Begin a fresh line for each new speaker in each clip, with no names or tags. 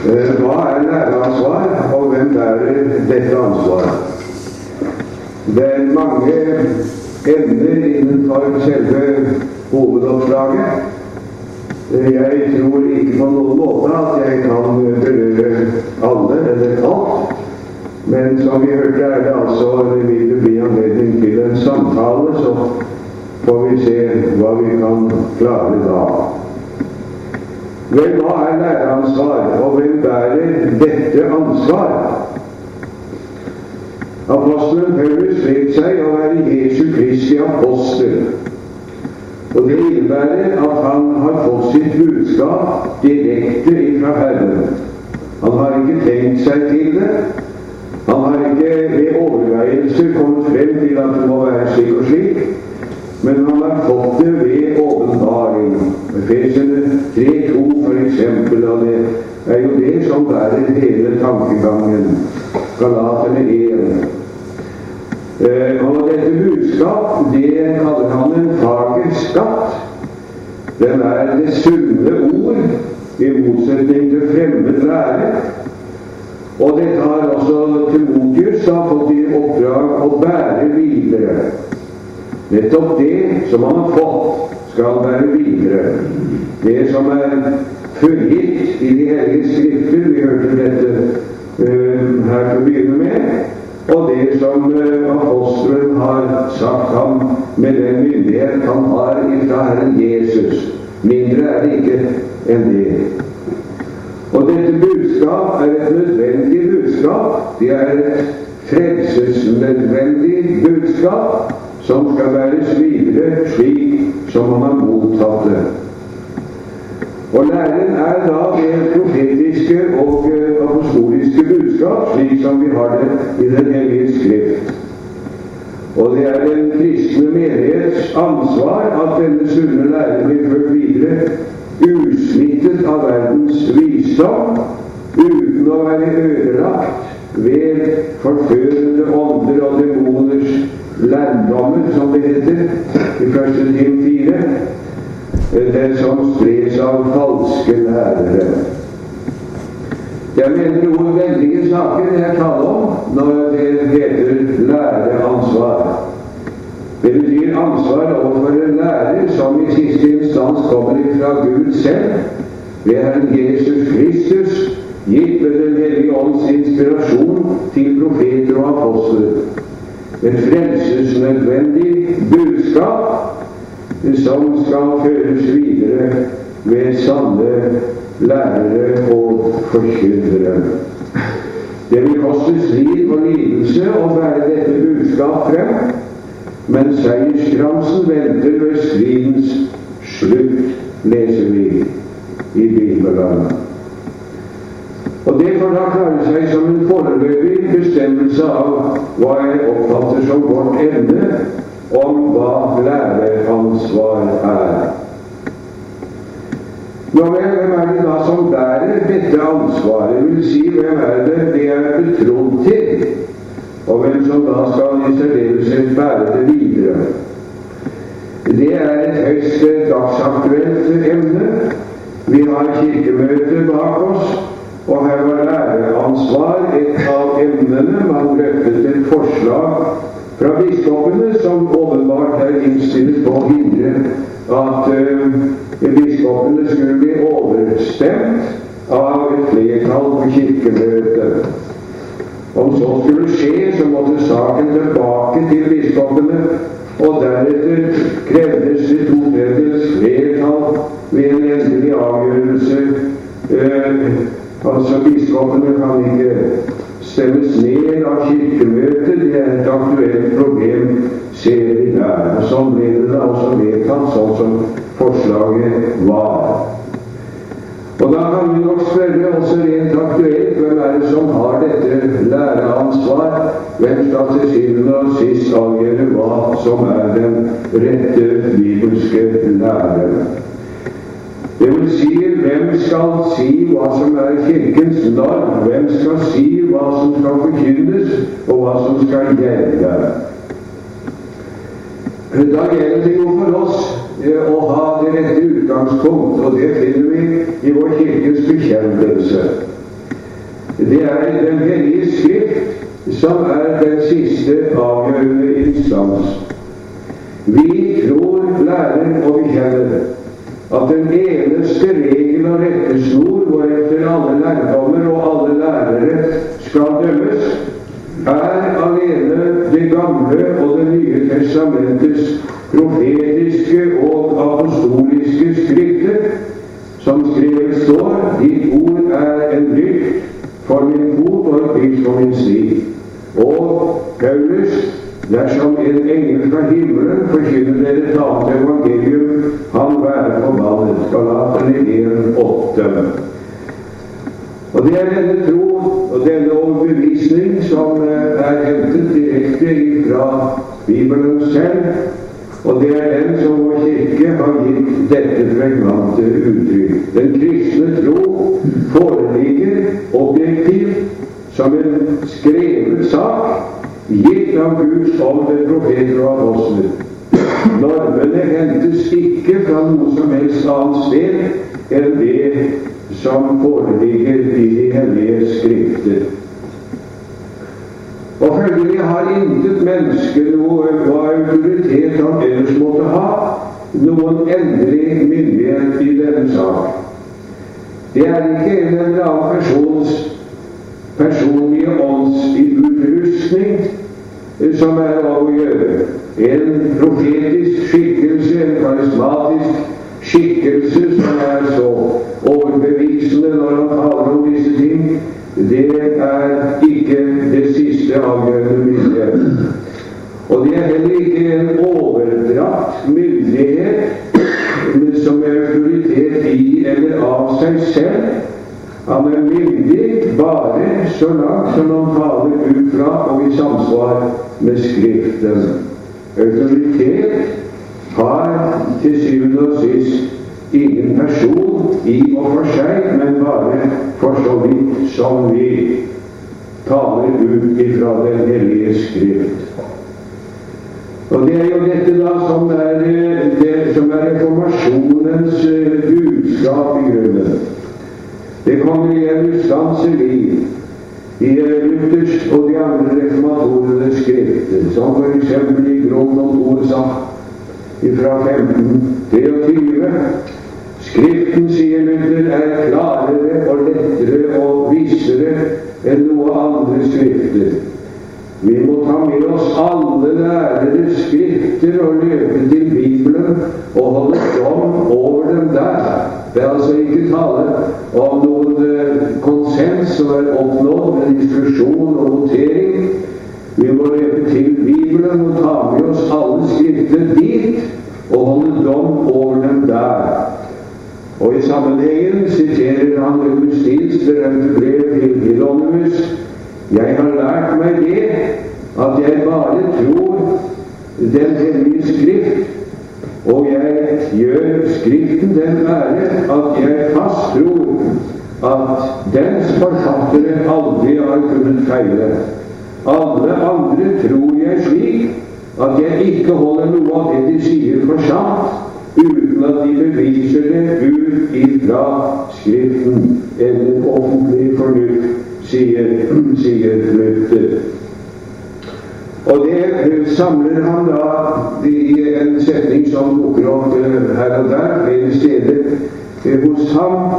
Hva er læreansvar, og hvem bærer dette ansvaret? Det er mange emner innenfor selve hovedoppslaget. Jeg tror ikke på noen måte at jeg kan berøre alle eller alt, men som vi hørte er det altså, vil det bli anledning til en samtale, så får vi se hva vi kan klare da. Vel, hva er læreansvar, og hvem bærer dette ansvar? Apostelen Paulus vet seg å være Jesu Kristi apostel, og det innebærer at han har fått sitt budskap direkte fra Herren. Han har ikke tenkt seg til det. Han har ikke ved overveielser kommet frem til at det må være slik og slik, men han har fått det ved åpenbaring. Efeserne 3:2 for eksempel, og det er jo det som bærer hele tankegangen. Galaterne 1. Og dette budskap, det kaller han en fager skatt. Den er det sunne ord, i motsetning til fremmed lære. Og det har også Timotheus fått i oppdrag å bære videre. Nettopp det som han har fått, skal bære videre. Det som er forgitt i de hellige skrifter, vi hørte dette her til å begynne med, og det som apostelen har sagt ham med den myndighet han har fra Herren Jesus. Mindre er det ikke enn det. Og dette budskap er et nødvendig budskap. Det er et frelsesnødvendig budskap som skal bæres videre slik som han har mottatt det. Og læren er da det profetiske og apostoliske budskap, slik som vi har det i Den hellige skrift. Og det er den kristne menighets ansvar at denne sunne lære blir ført videre, usmittet av verdens visdom, uten å være ødelagt ved forførende ånder og demoners lærdommer, som det heter i 1. Tim 4. Det som spres av falske lærere. Det er med andre ord veldige saker jeg taler om når det heter læreansvar. Det betyr ansvar overfor en lærer som i siste instans kommer fra Gud selv, ved Herren Jesus Kristus, gitt ved Den hellige ånds inspirasjon til profeter og apostler. Et frelsesnødvendig budskap som skal føres videre ved sanne lærere og forkynnere. Det vil koste strid og lidelse å bære dette budskap frem, men seierskransen venter ved stridens slutt, leser vi i Bibelen. Og det får da klare seg som en foreløpig bestemmelse av hva jeg oppfatter som vårt emne om hva læreansvar er. Nå, hvem er det da som bærer dette ansvaret? Vil si, hvem er det er betrodd til, og hvem som da skal i særdeleshet bære det videre? Det er et høyst dagsaktuelt emne. Vi har kirkemøtet bak oss, og her var læreansvar et av emnene. Man drøftet et forslag fra biskopene som åpenbart er innstilt på å hindre at biskopene skulle bli overstemt av et flertall på kirkemøtet. Om så skulle skje, så måtte saken tilbake til biskopene, og deretter krevdes det 2/3 flertall ved en endelig avgjørelse. Altså, biskopene kan ikke stemmes ned av kirkemøtet. Det er et aktuelt problem, ser vi der. Og sånn ble det da også vedtatt, sånn som forslaget var. Og da kan vi nok spørre også rent aktuelt, hvem er det som har dette læreansvar? Hvem skal til syvende og sist avgjøre hva som er den rette bibelske lære? Det vil si, hvem skal si hva som er kirkens norm? Hvem skal si hva som skal forkynnes, og hva som skal gjelde? Da gjelder det jo for oss å ha det rette utgangspunkt, og det finner vi i vår kirkes bekjennelse. Det er Den hellige skrift som er den siste avgjørende instans. Vi tror, lærer og bekjenner at den eneste regel og rettesnor hvoretter alle lærdommer og alle lærere skal dømmes, er alene Det gamle og Det nye testamentets profetiske og apostoliske skrifter, som skrevet står: Ditt ord er en lykt for min fot og et lys for min sti. Og Paulus: Dersom en engel fra himmelen forkynner dere et annet evangelium, han være forbannet. Galaterne 1:8. Og det er denne tro og denne overbevisning som er hentet direkte fra Bibelen selv, og det er den som vår kirke har gitt dette pregnante uttrykk. Den kristne tro foreligger objektivt som en skrevet sak, gitt av Guds ånd ved profeter og apostler. Normene hentes ikke fra noe som helst annet sted enn det som foreligger i de hellige skrifter. Og følgelig har intet menneske noe autoritet han ellers måtte ha, noen endelig myndighet i denne sak. Det er ikke en eller annen persons personlige åndsutrustning som er av å gjøre. En profetisk skikkelse, en karismatisk skikkelse som er så overbevisende når han taler om disse ting, det er ikke det siste avgjørende myndighet. Og det er heller ikke en overdratt myndighet som er autoritet i eller av seg selv. Han er myndig bare så langt som han taler ut fra og i samsvar med Skriften. Autoritet har til syvende og sist ingen person i og for seg, men bare for så vidt som vi taler ut ifra Den hellige Skrift. Og det er jo dette da som er reformasjonens budskap i grunnen. Det kommer igjen ustanselig i Luthers og de andre reformatorenes skrifter, som for eksempel i Grunn og Torsach fra 1523. Skriften, sier Luther, er klarere og lettere og vissere enn noe andre skrifter. Vi må ta med oss alle læreres skrifter og løpe til Bibelen og holde dom over dem der. Det er altså ikke tale om noen konsens som er oppnådd med diskusjon og votering. Vi må løpe til Bibelen og ta med oss alle skrifter dit og holde dom over dem der. Og i sammenhengen siterer han Augustins berømte brev til Hieronymus: Jeg har lært meg det, at jeg bare tror Den hellige Skrift, og jeg gjør Skriften den ære at jeg fast tror at dens forfattere aldri har kunnet feile. Alle andre tror jeg slik at jeg ikke holder noe av det de sier for sant, uten at de beviser det ut ifra Skriften eller offentlig fornuft, sier Luther. Og det samler han da i en setning som dukker opp her og der, flere steder hos ham.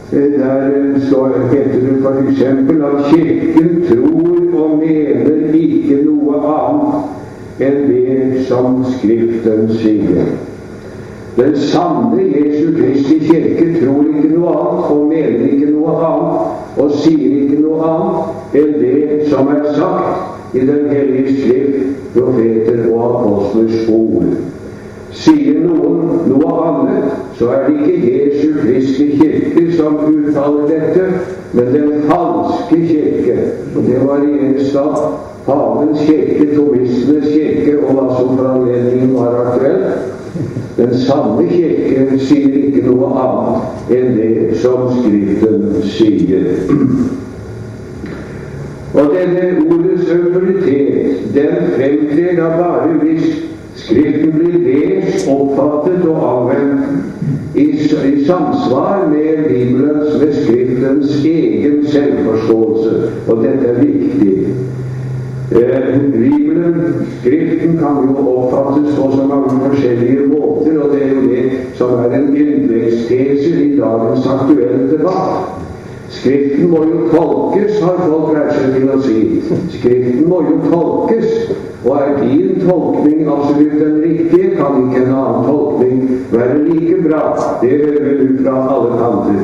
Der heter det for eksempel at Kirken tror og mener ikke noe annet enn det som Skriften sier. Den sanne Jesu Kristi kirke tror ikke noe annet og mener ikke noe annet og sier ikke noe annet enn det som er sagt i Den hellige Skrift, profeter og apostlers ord. Sier noen noe annet, så er det ikke Jesu Kristi kirke som uttaler dette, men den falske kirke. Og det varieres da pavens kirke, tomistenes kirke og hva som for anledningen var aktuelt. Den sanne kirke sier ikke noe annet enn det som Skriften sier. Og denne ordets autoritet, den fremtrer da bare hvis Skriften blir lest, oppfattet og anvendt i samsvar med Bibelens, med Skriftens egen selvforståelse. Og dette er viktig. Bibelen, Skriften, kan jo oppfattes på så mange forskjellige måter, og det er jo det som er en grunnleggstese i dagens aktuelle debatt. Skriften må jo tolkes, har folk lært seg til å si. Skriften må jo tolkes, og er din tolkning absolutt den riktige, kan ikke en annen tolkning være like bra. Det hører vi ut fra alle kanter.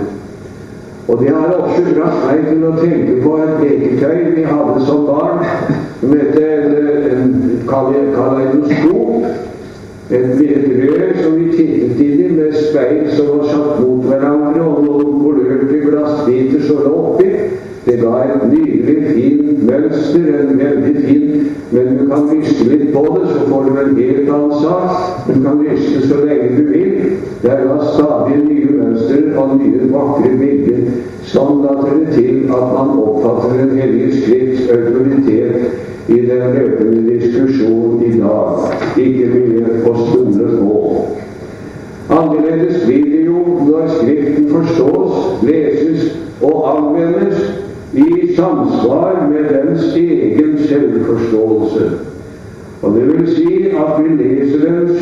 Og det har også dratt meg til å tenke på et leketøy vi hadde som barn, som heter en kaleidoskop. Et rør som vi tittet inn i med speil som var satt mot hverandre, og noen kolørte glassbiter så lå oppi. Det ga et nydelig, fint mønster, en veldig fin, men du kan riste litt på det, så får du en helt annen sak. Du kan riste så lenge du vil. Det er da stadig nye mønster og nye vakre bilder, som later det til at man oppfatter Den hellige Skrifts autoritet i den løpende diskusjonen i dag. Ikke mye å stole på. Annerledes blir det jo når Skriften forstås, leses og anvendes i samsvar med dens egen selvforståelse. Og det vil si at vi leser den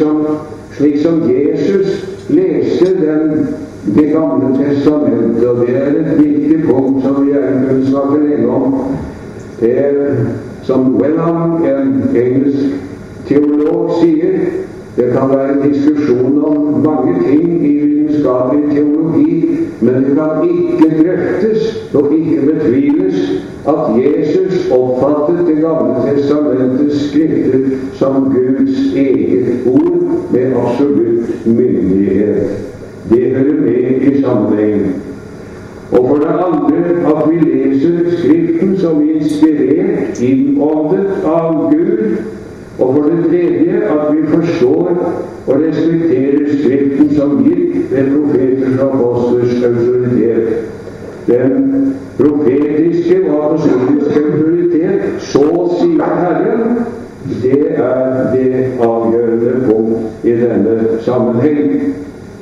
slik som Jesus leste Det gamle testamentet, og det er et viktig punkt som vi gjerne kunne snakke lenge om. Det er, som Wellham, en engelsk teolog, sier, det kan være en diskusjon om mange ting i vitenskapelig teologi, men det kan ikke drøftes og ikke betviles at Jesus oppfattet Det gamle testamentets skrifter som Guds eget ord med absolutt myndighet. Det hører med i sammenhengen. Og for det andre at vi leser Skriften som inspirert, innåndet av Gud. Og for det tredje at vi forstår og respekterer Skriften som gitt ved profeters og apostlers autoritet. Den profetiske og apostoliske autoritet, så sier Herren, det er det avgjørende punkt i denne sammenheng.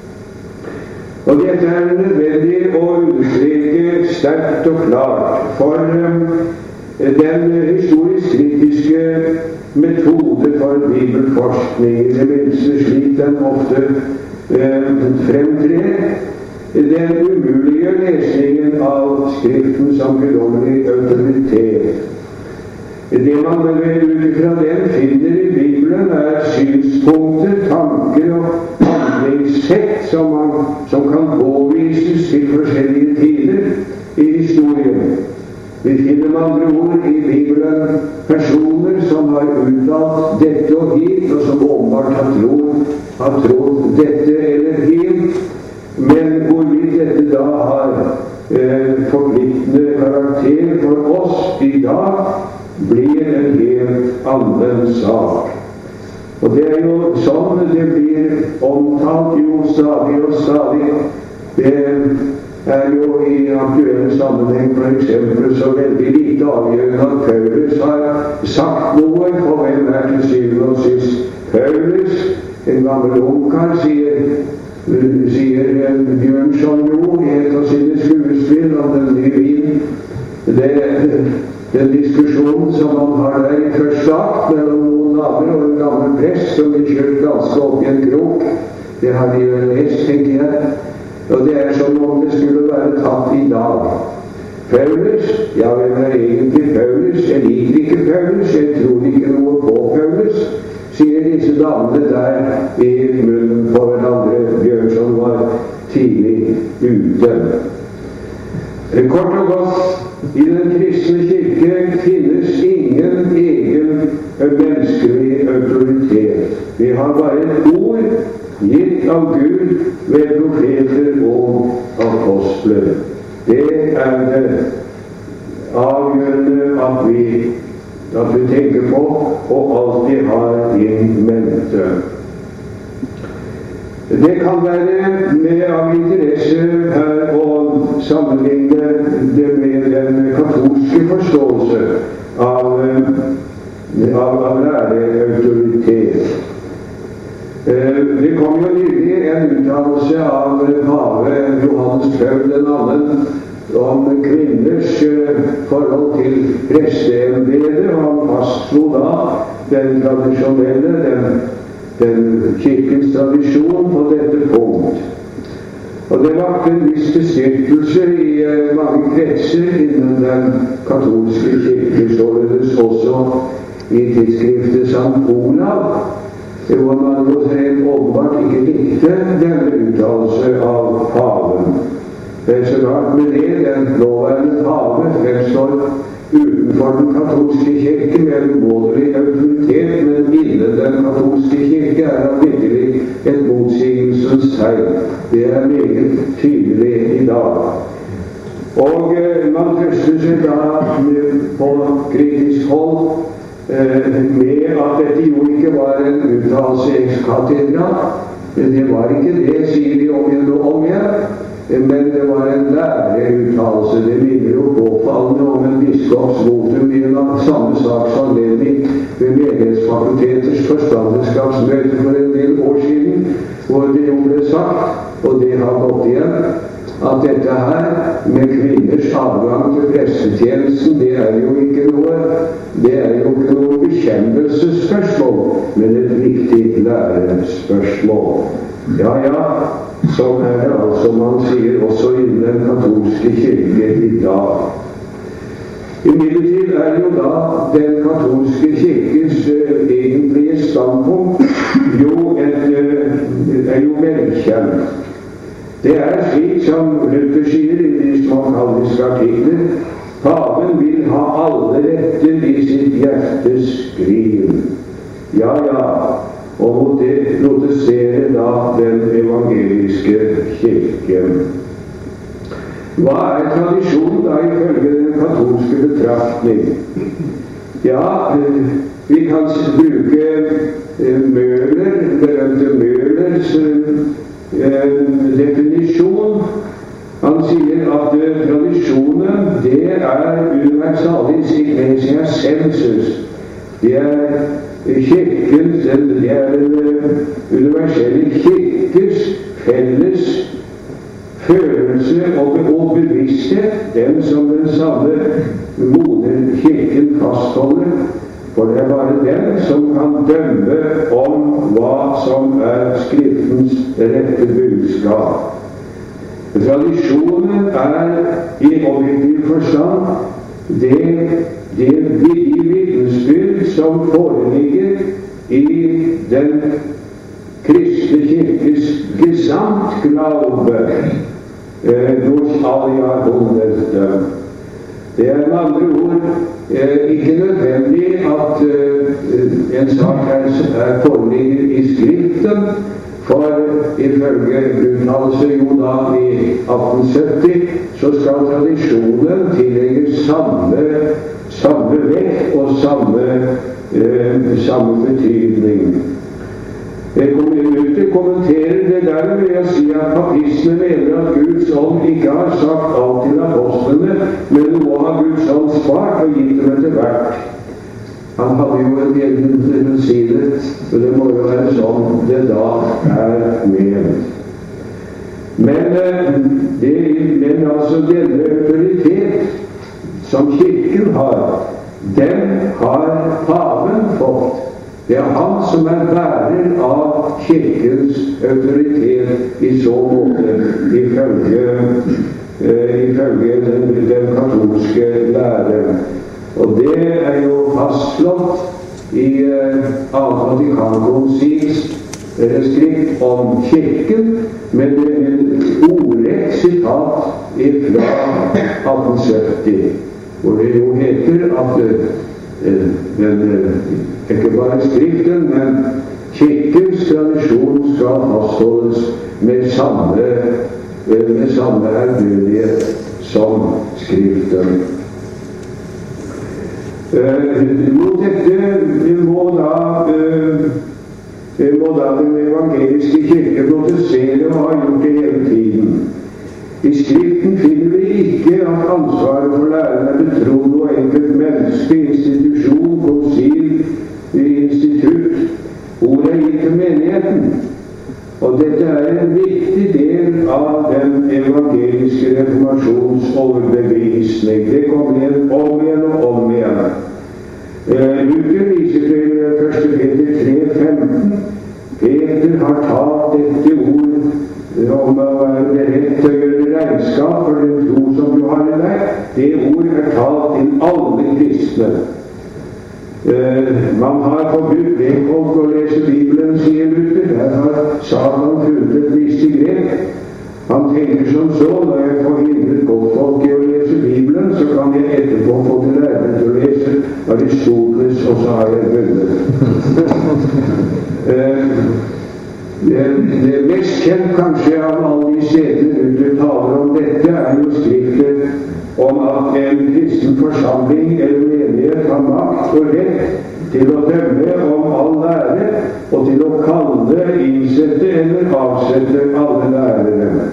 Og dette er nødvendig å understreke sterkt og klart, for den historisk-kritiske metode for bibelforskning, i det minste slik den ofte fremtrer, den umulige lesningen av Skriften som guddommelig autoritet. Det man ut fra den finner i Bibelen, er synspunkter, tanker og handlingssett som kan påvises til forskjellige tider i historien. Vi finner med andre ord i Bibelen personer som har uttalt dette og hit, og som åpenbart har trodd dette eller hit, men hvorvidt dette da har forpliktende karakter for oss i dag, blir en helt annen sak. Og det er jo sånn det blir omtalt jo stadig og stadig. Det er jo i aktuelle sammenheng for eksempel så veldig lite avgjørende at Paulus har sagt noe, for hvem er til syvende og sist Paulus, en gammel ungkar, sier Bjørnson jo i et av sine skuespill om den nye vin. Den diskusjonen som man har der i første akt mellom noen naboer og en gammel prest som blir kjørt ganske opp i en krok, det har de jo lest, tenker jeg. Og det er som om det skulle være tatt i dag. Paulus, ja, hvem er egentlig Paulus? Jeg liker ikke Paulus, jeg tror ikke noe på Paulus, sier disse damene der i munnen på hverandre. Bjørnson var tidlig ute. Kort og godt, i den kristne kirke finnes ingen egen menneskelig autoritet. Vi har bare et ord gitt av Gud ved profeter og apostler. Det er det avgjørende at vi tenker på og alltid har in mente. Det kan være med av interesse her å sammenligne det med den katolske forståelse av læreautoritet. jo nylig en uttalelse av pave Johannes Paul II om kvinners forhold til presteembetet, og han fastslo da den tradisjonelle, den kirkens tradisjon på dette punkt. Og det vakte en viss bestyrkelse i mange kretser innen den katolske kirke, således også i tidsskriftet St. Olav, hvor man jo åpenbart ikke likte denne uttalelse av paven. Det er så klart med det, den nåværende pave fremstår utenfor den katolske kirke med en umåtelig autoritet, men innen den katolske kirke er han virkelig et motsigelsens tegn. Det er meget tydelig i dag. Og man trøster seg da på kritisk hold med at dette jo ikke var en uttalelse ex cathedra. Det var ikke det, sier de om igjen og om igjen. Men det var en læreuttalelse. Det minner jo påfallende om en biskops votum i en samme saksanledning ved menighetsfakulteters forstanderskapsmøte for en del år siden, hvor det jo ble sagt, og det har gått igjen, at dette her med kvinners adgang til prestetjenesten, det er jo ikke noe bekjennelsesspørsmål, men et viktig lærespørsmål. Ja, sånn er det altså man sier også innen den katolske kirke i dag. Imidlertid er jo da den katolske kirkes egentlige standpunkt er jo velkjent. Det er slik som Luther sier i de små kalviske artikler: paven vil ha alle retter i sitt hjertes skriv. Ja, og mot det protesterer da den evangeliske kirken. Hva er tradisjon da ifølge den katolske betraktning? Ja, vi kan bruke berømte Møhlers definisjon. Han sier at tradisjonen, det er universalis iglesia sensus. Det er kirkens, det er den universelle kirkes felles følelse og bevissthet, den som den samme moderkirken fastholder. For det er bare den som kan dømme om hva som er Skriftens rette budskap. Tradisjonen er i objektiv forstand de vitnesbyrd som foreligger i den kristne kirkes gesamtglaube durch alia hunderdøm. Det er med andre ord ikke nødvendig at en sak foreligger i Skriften, for ifølge uttalelse jo da i 1870 så skal tradisjonen tillegge samme vekt og samme betydning. Luther kommenterer det der ved å si at papistene mener at Guds ånd ikke har sagt alt til apostlene, men nå har Guds ånd spart og gitt dem etter hvert. Han hadde jo en egen til å si det, og det må jo være sånn det da er ment. Men altså denne autoritet som kirken har, den har paven fått. Det er han som er bærer av kirkens autoritet i så måte, ifølge den katolske læren. Og det er jo fastslått i Annet Vatikan-konsils skrift om kirken, med en ordrett sitat fra 1870, hvor det jo heter at ikke bare Skriften, men kirkens tradisjon skal fastholdes med samme ærbødighet som Skriften. Mot dette må da den evangeliske kirke protestere og har gjort det hele tiden. I Skriften finner vi ikke at ansvaret for læren er betrodd noe enkelt menneske, institusjon, konsil, institutt. Ordet er gitt til menigheten. Og dette en viktig del av den evangeliske reformasjons overbevisning. Det kommer igjen og om igjen. Luther viser til 1. Peter 3,15. Peter har tatt dette ord om å være beredt til å gjøre regnskap for den tro som du har i deg. Det ord tatt til alle kristne. Man har forbudt lekfolk å lese Bibelen, sier Luther. Der har Satan funnet et visst grep. Han tenker som så: når jeg forhindrer godtfolk i å lese Bibelen, så kan jeg etterpå få til lære til å lese Aristoteles, og så har jeg vunnet. Det mest kjent kanskje av alle de stedene Luther taler om dette, jo skriftet om at en kristen forsamling eller menighet har makt og rett til å dømme om all lære, og til å kalle, innsette eller avsette alle lærere.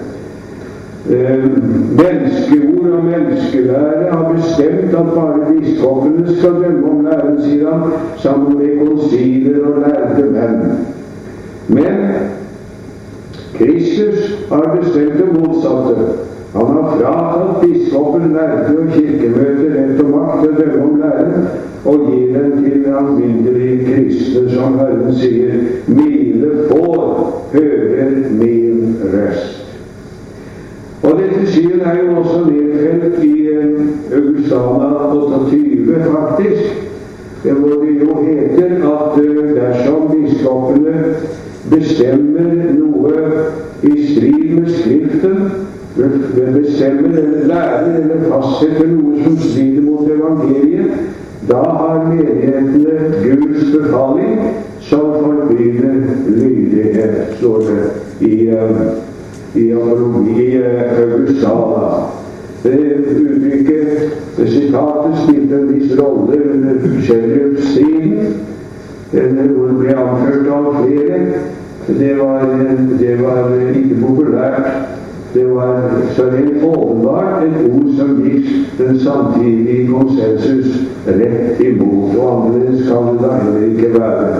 Menneskeord og menneskelære har bestemt at bare biskopene skal dømme om læren, sier han, sammen med konsiler og lærde menn. Men Kristus har bestemt det motsatte. Han har fratatt biskopen, lærde og kirkemøter rett og makt til å dømme om læren, og gir den til alminnelige kristne, som Herren sier: mine får hører min røst. Og dette syn jo også nedfelt i Augustana 28, faktisk, hvor det jo heter at dersom biskopene bestemmer noe i strid med Skriften, bestemmer eller lærer eller fastsetter noe som strider mot evangeliet, da har menighetene Guds befaling som forbyr lydighet, står det i Augustana. Det uttrykket, det sitatet, spilte en viss rolle under Shelley-striden, hvor det ble anført av flere. Det var ikke populært. Det var så helt åpenbart et ord som gikk den samtidige konsensus rett imot, og annerledes kan det da heller ikke være.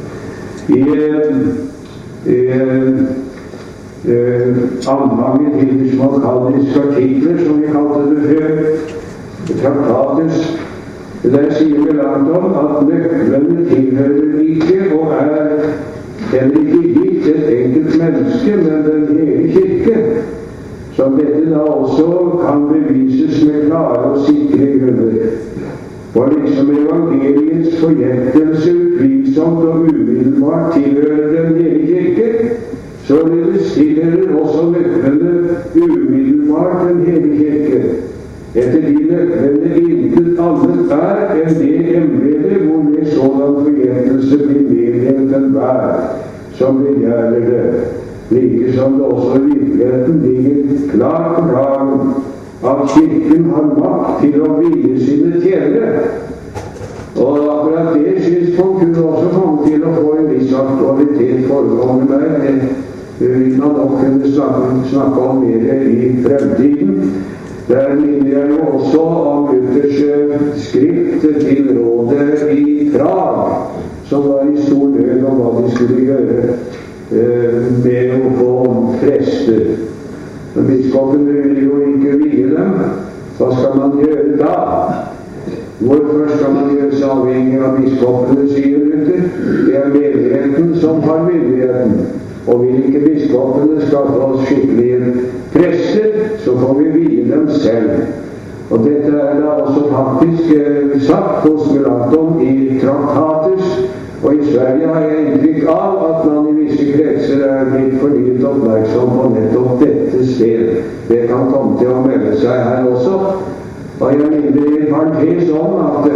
Anfanget til småkaldiske artikler, som vi kalte det før, traktatus, der sier Melanchthon at nøklene tilhører ikke og heller ikke gitt et enkelt menneske, men den hele kirke, som dette da også kan bevises med klare og sikre grunner. For liksom evangeliets forgjettelse utvilsomt og umiddelbart tilhører den hele kirke, således tilhører også nøklene umiddelbart den hele kirke. Etter de nøklene intet annet enn det embedet hvor med sådan forgjettelse blir meddelt enhver som begjærer det. Like som det også i virkeligheten ligger klart på dagen at kirken har makt til å vie sine tjenere. Og akkurat det synspunkt kunne også komme til å få en viss aktualitet foregående meg. Vi vil nok kunne snakke om mer i fremtiden. Der minner jeg jo også om Luthers skrift til rådet i Prag, som var i stor nød om hva de skulle gjøre med å få prester. Men biskopene ville jo ikke vie dem. Hva skal man gjøre da? Hvorfor skal man gjøre seg avhengig av biskopene, sier Luther? Det menigheten som har myndigheten. Og vil ikke biskopene skaffe oss skikkelige prester, så får vi vie dem selv. Og dette da også faktisk sagt hos Melanchthon i Traktatus. Og i Sverige har jeg inntrykk av at man i visse kretser blitt fornyet oppmerksom på nettopp dette sted. Det kan komme til å melde seg her også. Og jeg minner i parentes om at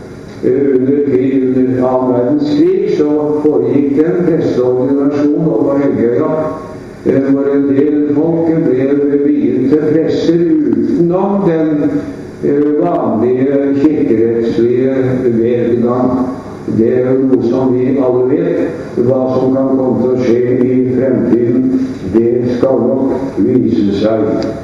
under annen verdenskrig så foregikk en presteordinasjon over Helgøya, hvor en del folk ble viet til prester utenom den vanlige kirkerettslige medgang. Det jo noe som vi alle vet. Hva som kan komme til å skje i fremtiden, det skal nok vise seg.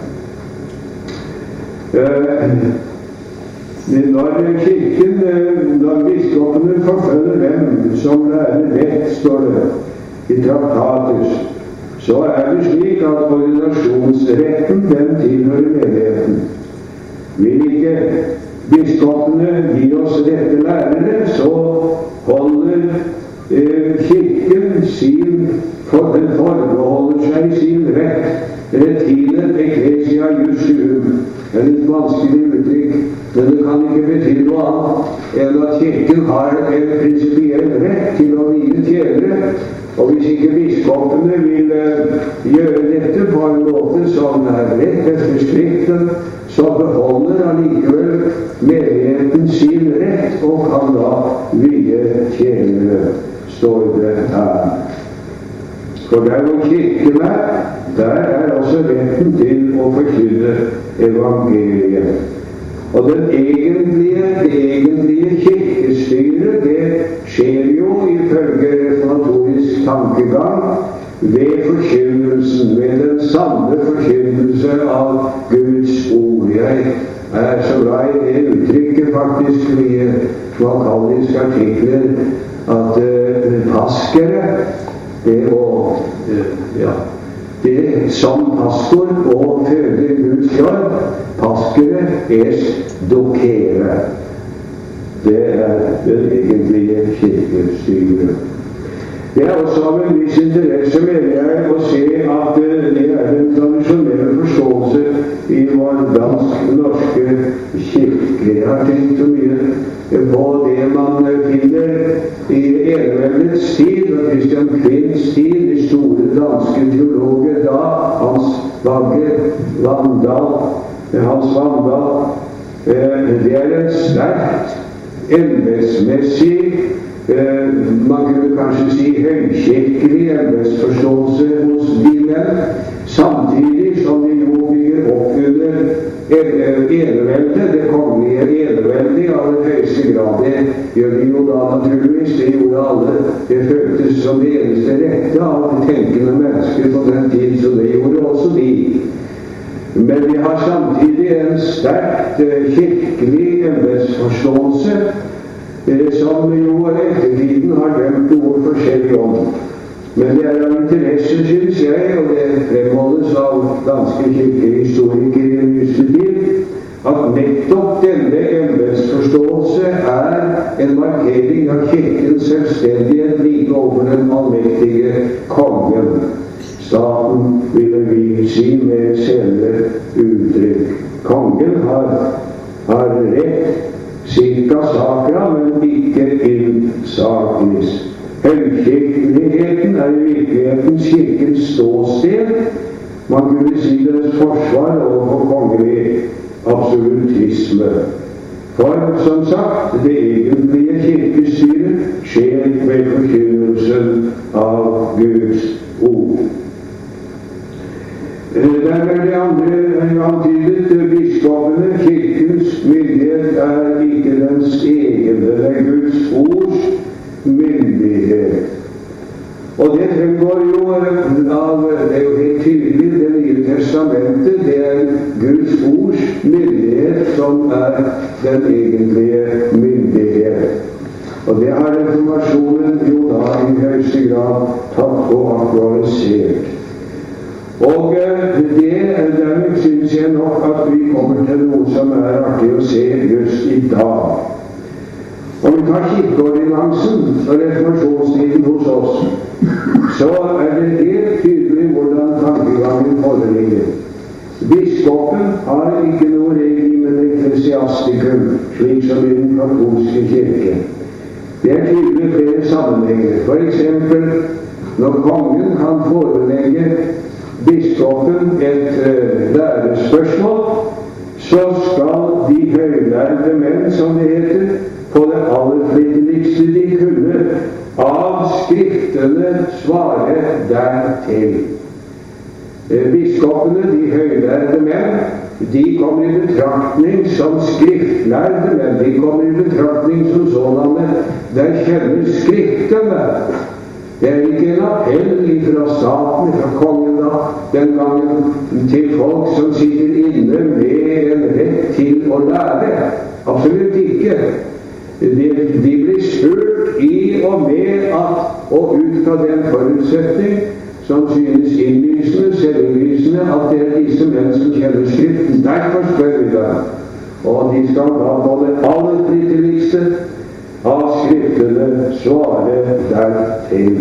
Når biskopene forfølger dem som lærer rett, står det i Traktatus, så er det slik at ordinasjonsretten, den tilhører menigheten. Vil ikke biskopene gi oss rette lærere, så holder kirken den forbeholder seg sin rett til et ecclesia iustium. Det er litt vanskelig uttrykk, men det kan ikke bety noe annet enn at kirken har en prinsipiell rett til å vie tjenere. Og hvis ikke biskopene vil gjøre dette på en måte som er rett etter Skriften, så beholder allikevel menigheten sin rett og kan da vie tjenere, står det her. For der hvor kirken er, der er også retten til å forkynne evangeliet. Og det egentlige kirkestyret, det skjer jo ifølge reformatorisk tankegang ved forkynnelsen, ved den sanne forkynnelse av Guds ord. Jeg er så glad i det uttrykket faktisk i smakaldiske artikler, at paskere, det som pastor og føde Guds jord, paskere est docere. Det er det egentlige kirkestyret. Det er også av en viss interesse, mener jeg, å se at det er den tradisjonelle forståelse i vår dansk-norske kirke. Jeg har tenkt så mye på det man finner i eneveldets tid, og Christian Quints tid, de store danske teologer da, Hans Vandal. Det er en sterkt embetsmessig, man kunne kanskje si høykirkelig embetsforståelse hos de menn, samtidig som de jo bygger opp under eneveldet, det kongelige eneveldet av den høyeste grad. Det gjør de jo da naturligvis, det gjorde alle. Det føltes som det eneste rette av tenkende mennesker på den tid, så det gjorde også de. Men vi har samtidig en sterkt kirkelig embetsforståelse, som jo ettertiden har dømt noe forskjellig om. Men det er av interesse, synes jeg, og det fremholdes av danske kirkehistorikere i den nyeste tid, at nettopp denne embetsforståelse er en markering av kirkens selvstendighet like over den allmektige kongen. Staten ville vi si med senere uttrykk. Kongen har rett cirka sakra, men ikke innsaklis. Høykirkeligheten er i virkeligheten kirkens ståsted. Man kunne si deres forsvar overfor kongelig absolutisme. For som sagt, det egentlige kirkestyret skjer ved forkynnelsen av Guds ord. Der er det andre antydet, biskopene, kirkens myndighet er ikke dens egen, det er Guds ords myndighet. Og det fremgår jo av, det er jo helt tydelig, det nye testamentet, det er Guds ords myndighet som er den egentlige myndighet. Og det har reformasjonen jo da i høyeste grad tatt og aktualisert. Og dermed synes jeg nok at vi kommer til noe som er artig å se just i dag. Om vi tar kirkeordinansen og reformasjonstiden hos oss, så er det helt tydelig hvordan tankegangen foreligger. Biskopen har ikke noe regimen ecclesiasticum, slik som i den katolske kirke. Det er tydelig flere sammenhenger. For eksempel, når kongen kan forelegge biskopen et lærespørsmål, så skal de høylærde menn, som det heter, på det aller flittigste de kunne, av skriftene svare dertil. Biskopene, de høylærde menn, de kommer i betraktning som skriftlærde menn. De kommer i betraktning som sådanne der kjenner skriftene. Det er ikke en appell fra staten, fra kongen da, den gangen, til folk som sitter inne med en rett til å lære. Absolutt ikke. De blir spurt i og med at, og ut fra den forutsetning som synes innlysende, selvlysende, at det er disse menn som kjenner Skriften. Derfor spør vi deg. Og de skal da på det aller flittigste av Skriftene svare der til.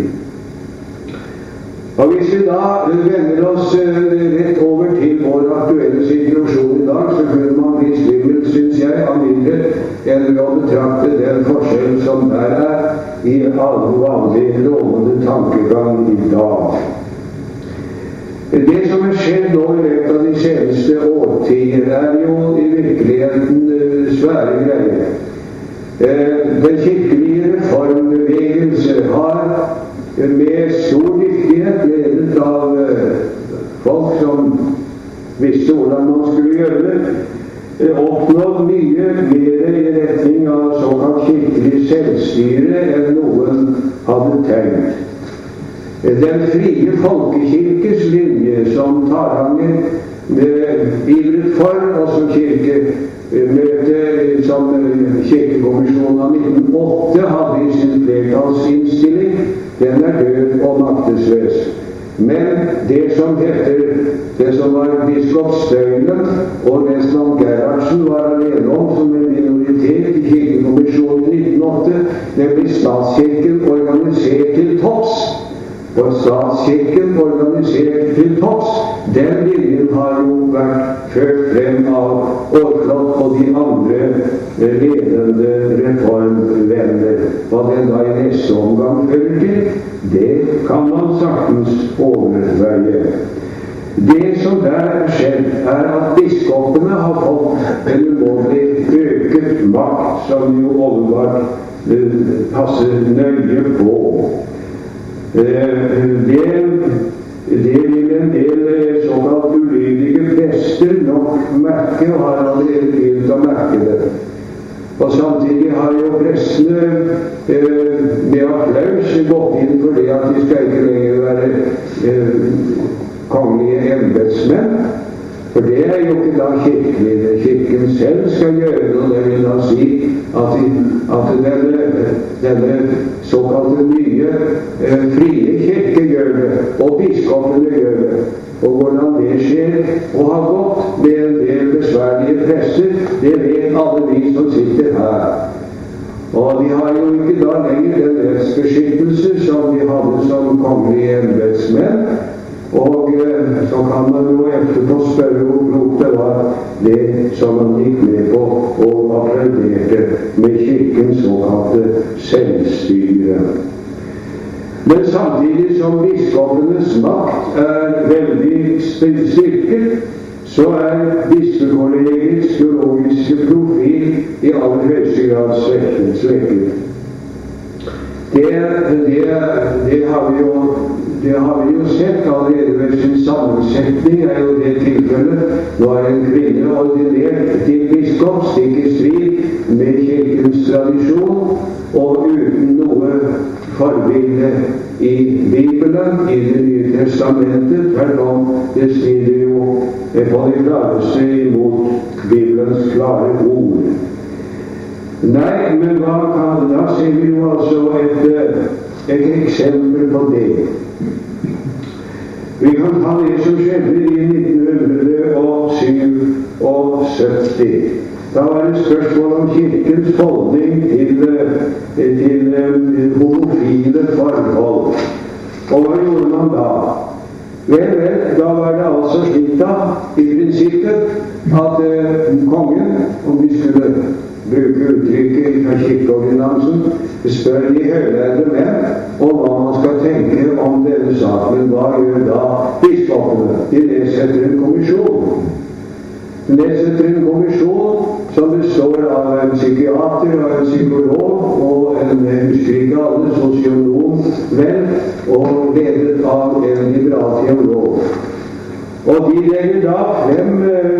Og hvis vi da vender oss rett over til vår aktuelle situasjon i dag, så kunne man bli svimmel, synes jeg, av mindre enn å betrakte den forskjell som der er i alle vanlige lovende tankegang i dag. Det som er skjedd nå i løpet av de seneste årtier, er jo i virkeligheten svære greier. Den kirkelige reformbevegelse har med stor dyktighet, ledet av folk som visste hvordan man skulle gjøre det, oppnådd mye mer i retning av såkalt kirkelig selvstyre enn noen hadde tenkt. Den frie folkekirkes linje som Taranger ivret for, og som kirkemøtet, som kirkekommisjonen av 1908 hadde i sin flertallsinnstilling, den er død og maktesløs. Men det som var biskop Støylen og Vestland Gerhardsen var alene om som en minoritet i kirkekommisjonen i 1908, nemlig statskirken organisert til topps. For statskirken organisert til topps, den linjen har jo vært ført frem av Aarflot og de andre ledende reformvenner. Hva den da i neste omgang fører til, det kan man saktens overveie. Det som der er skjedd, er at biskopene har fått en umåtelig øket makt, som jo åpenbart passer nøye på. Det vil en del såkalt ulydige prester nok merke, og har allerede begynt å merke det. Og samtidig har jo prestene med applaus gått inn for det at de skal ikke lenger være kongelige embetsmenn. For det er jo ikke da kirkelig. Det Kirken selv skal gjøre det, og det vil da si at denne såkalte nye frie kirke gjør det, og biskopene gjør det. Og hvordan det skjer, og har gått med en del besværlige prester, det vet alle vi som sitter her. Og de har jo ikke da lenger den rettsbeskyttelse som de hadde som kongelige embetsmenn. Og så kan man jo etterpå spørre hvor klokt det var det som man gikk med på og applauderte med kirkens såkalte selvstyre. Men samtidig som biskopenes makt er veldig styrket, så er bispekollegiets teologiske profil i aller høyeste grad svekket. Det har vi jo sett allerede ved sin sammensetning, er jo det tilfellet. Nå er en kvinne ordinert til biskop, stikk i strid med kirkens tradisjon, og uten noe forbilde i Bibelen, i Det nye testamentet. Tværtom, det strider jo på det klareste imot Bibelens klare ord. Nei, men hva kan da ser vi jo altså et eksempel på det. Vi kan ta det som skjedde i 1977. Da var det spørsmål om kirkens holdning til homofile forhold. Og hva gjorde man da? Vel, da var det altså slik da, i prinsippet, at kongen, om de skulle bruke uttrykket fra kirkeordinansen, spør de høylærde menn om hva man skal tenke om denne saken. Hva gjør da biskopene? De nedsetter en kommisjon. De nedsetter en kommisjon som består av en psykiater og en psykolog og en, husker ikke alle, sosionom, vel, og ledet av en liberal teolog. Og de legger da frem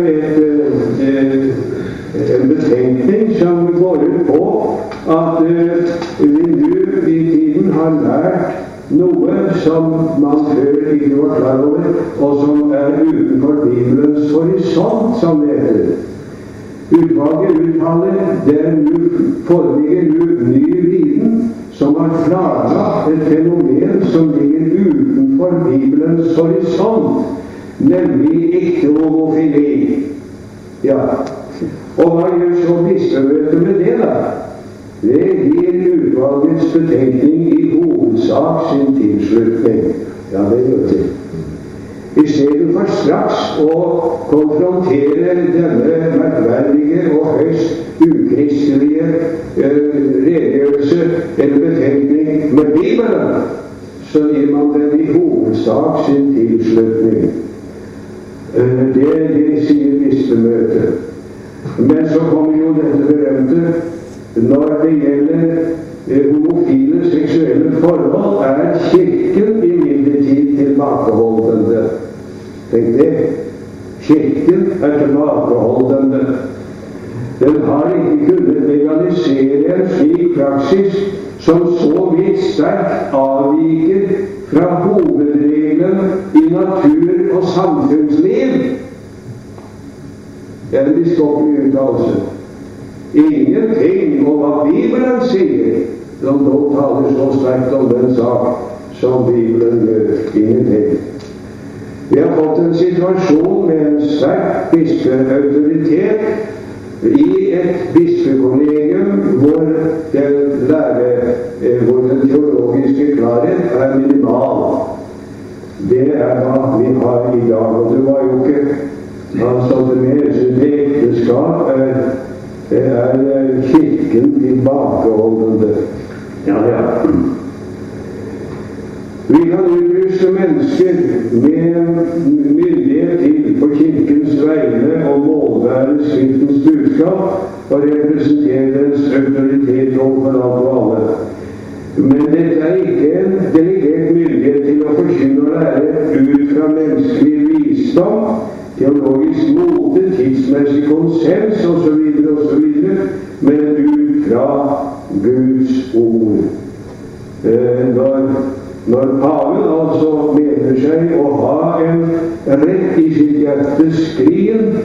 en betenkning som går ut på at vi nå i tiden har lært noe som man før ikke var klar over, og som er utenfor Bibelens horisont, som det heter. Utvalget uttaler det foreligger ny viten som har klarlagt et fenomen som ligger utenfor utenfor Bibelens horisont, nemlig ikke homofili. Ja, og hva gjør så bispemøtet med det da? Det gir utvalgets betenkning i hovedsak sin tilslutning. Ja, det gjør det. I stedet for straks å konfrontere denne merkverdige og høyst ukristelige redegjørelse eller betenkning med Bibelen, så gir man den i hovedsak sin tilslutning. Det sier bispemøtet. Men så kommer jo dette berømte: når det gjelder homofile seksuelle forhold, er Kirken imidlertid tilbakeholdende. Tenk det. Kirken er tilbakeholdende. Den har ikke kunnet legalisere en slik praksis som så vidt sterkt avviker fra hovedregelen i natur- og samfunnsliv. Det er en biskopelig uttalelse. Ingenting om hva Bibelen sier, som nå taler så sterkt om den sak som Bibelen gjør. Ingenting. Vi har fått en situasjon med en sterk bispeautoritet i et bispekollegium hvor den teologiske klarhet er minimal. Det er hva vi har i dag. Og det var jo ikke det med hensyn til ekteskap er Kirken tilbakeholdende. Ja. Vi kan utruste mennesker med myndighet til på Kirkens vegne og målbære Skriftens budskap og representere dens autoritet overfor alt og alle. Men dette er ikke en delegert myndighet til å forkynne og lære ut fra menneskelig visdom, teologisk mote, tidsmessig konsens osv., men ut fra Guds ord. Når paven altså mener seg å ha en rett i sitt hjertes skrin,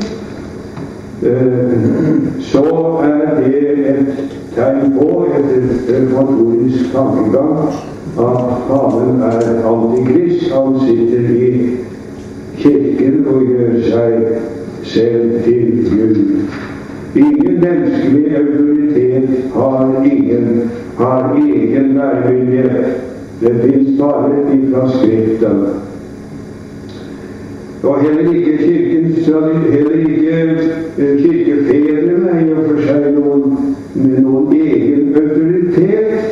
så er det et tegn på, etter reformatorisk tankegang, at paven er antikrist. Han sitter i Kirken og gjør seg selv til Gud. Ingen menneskelig autoritet har egen nærmyndighet. Det finnes bare ifra Skriften. Og heller ikke kirkefedrene er i og for seg noen egen autoritet.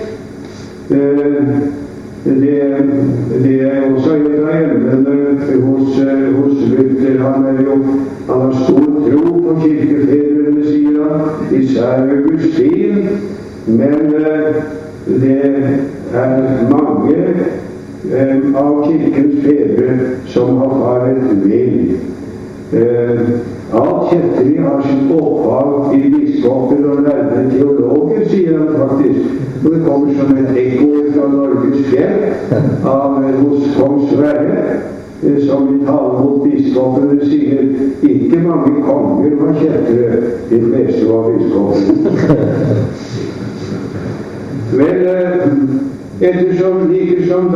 Det er også et av emnene hos Luther. Han har stor tro på kirkefedrene, sier han, især Augustin, men det er mange av kirkens fedre som har faret vill. Alt kjetteri har sitt opphav i biskoper og lærde teologer, sier han faktisk. Og det kommer som et ekko fra Norges fjell hos kong Sverre, som i tale mot biskopene sier: ikke mange konger var kjettere, de fleste var biskoper. Vel, likesom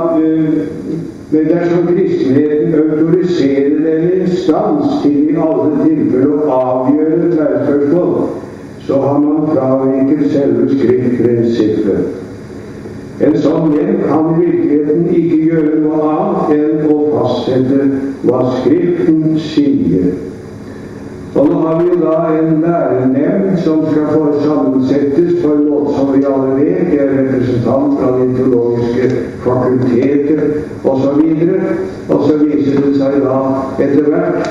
dersom kristenheten autoriserer en instans til i alle tilfeller å avgjøre tverrspørsmål, så har man fraviket selve skriftprinsippet. En sånn hjelp kan i virkeligheten ikke gjøre noe annet enn å fastsette hva Skriften sier. Og nå har vi da en lærenemnd som skal få sammensettes på en måte som vi alle vet. Det er representant fra de teologiske fakulteter osv. Og så viser det seg da etter hvert,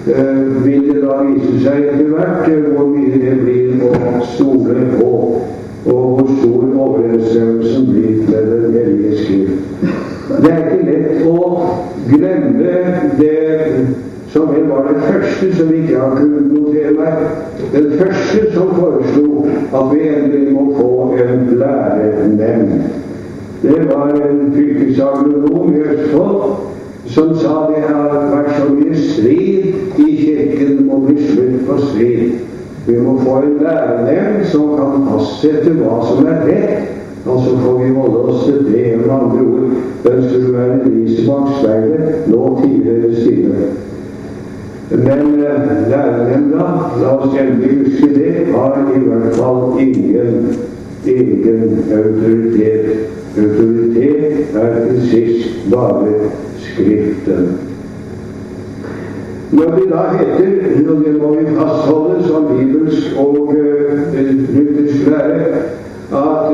hvor mye det blir å stole på, og hvor stor overensstemmelsen blir med Den hellige Skrift. Det er ikke lett å glemme det som var det første som ikke har kunnet notere meg. Den første som foreslo at vi endelig må få en lærenemnd. Det var en fylkesagronom i Østfold som sa det har vært så mye strid i Kirken, må bli slutt på strid. Vi må få en lærenemnd som kan fastsette hva som er rett, Altså får vi holde oss til det, med andre ord. Ønsker du være lyset bak speilet, nå tider det stille. Men lærenemnda, la oss endelig huske det, har i hvert fall ingen egen autoritet. Autoritet er til sist bare Skriften. Når det da heter, og det må vi fastholde som bibelsk og luthersk lære, at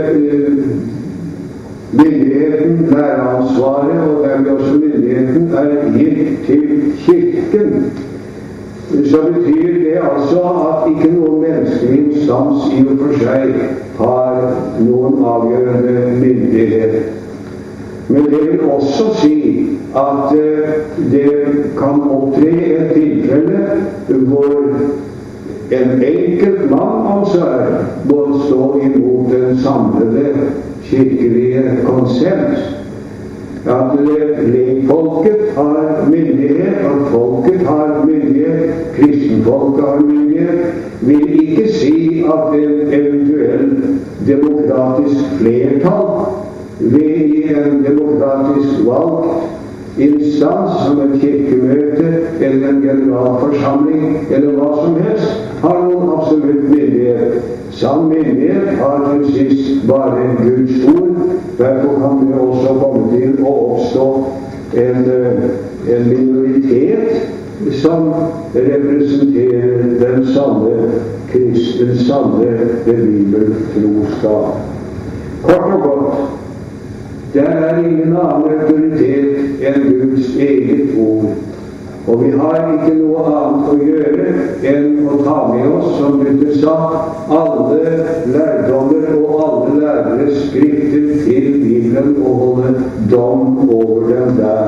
myndigheten, læreansvaret og dermed også myndigheten er gitt til Kirken, så betyr det altså at ikke noen menneskelig instans i og for seg har noen avgjørende myndighet. Men det vil også si at det kan opptre et tilfelle hvor en enkelt mann altså må stå imot den samlede kirkelige konsens. At lekfolket har myndighet, at folket har myndighet, kristenfolket har myndighet, vil ikke si at en eventuell demokratisk flertall ved en demokratisk valgt instans som et kirkemøte eller en generalforsamling eller hva som helst har noen absolutt myndighet. Sann myndighet har til sist bare Guds ord. Derfor kan det også komme til å oppstå en minoritet som representerer den sanne kristne, sanne bibeltroskap. Kort og godt, det er ingen annen autoritet enn Guds eget ord. Og vi har ikke noe annet å gjøre enn å ta med oss, som Luther sa, alle lærdommer og alle læreres skrifter til Bibelen og holde dom over dem der.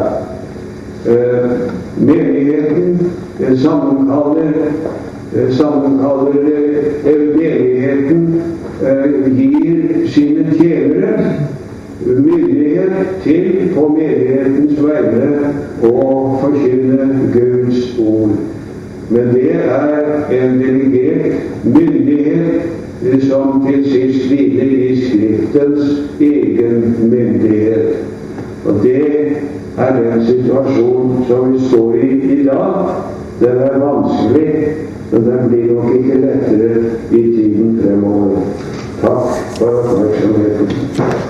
Menigheten menigheten gir sine tjenere myndighet til på menighetens vegne å forkynne Guds ord. Men det er en delegert myndighet som til sist hviler i Skriftens egen myndighet. Og det er den situasjonen som vi står i dag. Den er vanskelig, men den blir nok ikke lettere i tiden fremover. Takk for oppmerksomheten.